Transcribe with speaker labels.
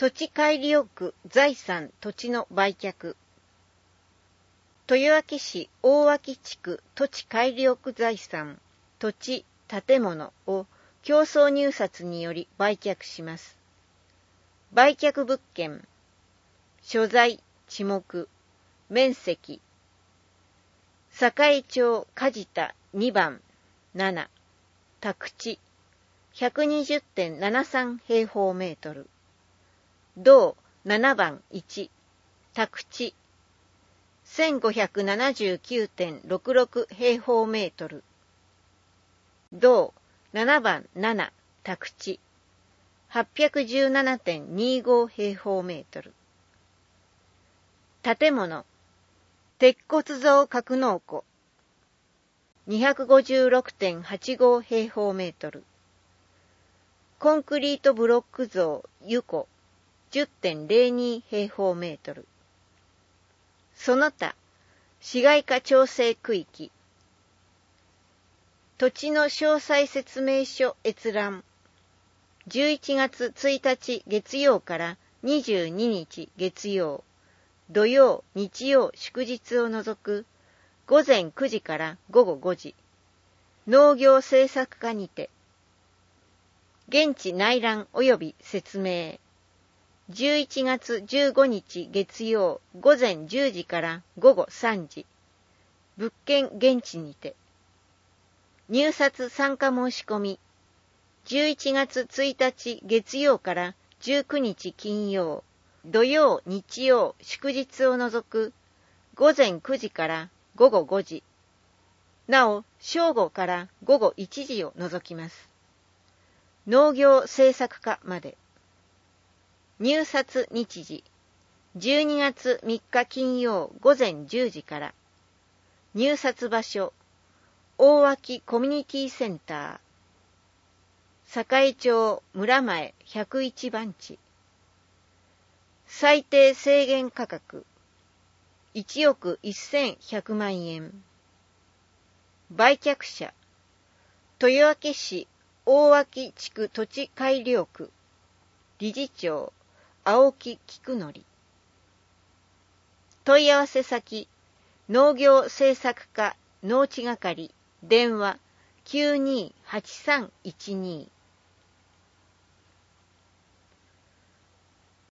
Speaker 1: 土地改良区財産土地の売却。豊明市大脇地区土地改良区財産土地建物を競争入札により売却します。売却物件、所在、地目、面積、栄町梶田2番7、宅地、120.73 平方メートル。同7番1、宅地、1579.66 平方メートル。同7番7、宅地、817.25 平方メートル。建物、鉄骨造格納庫、256.85 平方メートル。コンクリートブロック造湯庫、10.02 平方メートル。その他、市街化調整区域。土地の詳細説明書閲覧。11月1日月曜から22日月曜、土曜、日曜、祝日を除く午前9時から午後5時、農業政策課にて、現地内覧及び説明。11月15日月曜午前10時から午後3時、物件現地にて。入札参加申し込み。11月1日月曜から19日金曜、土曜、日曜、祝日を除く午前9時から午後5時、なお正午から午後1時を除きます。農業政策課まで。入札日時、12月3日金曜午前10時から。入札場所、大脇コミュニティセンター、栄町村前101番地。最低制限価格、1億1100万円。売却者、豊明市大脇地区土地改良区、理事長、青木菊則。問い合わせ先、農業政策課農地係、電話 928312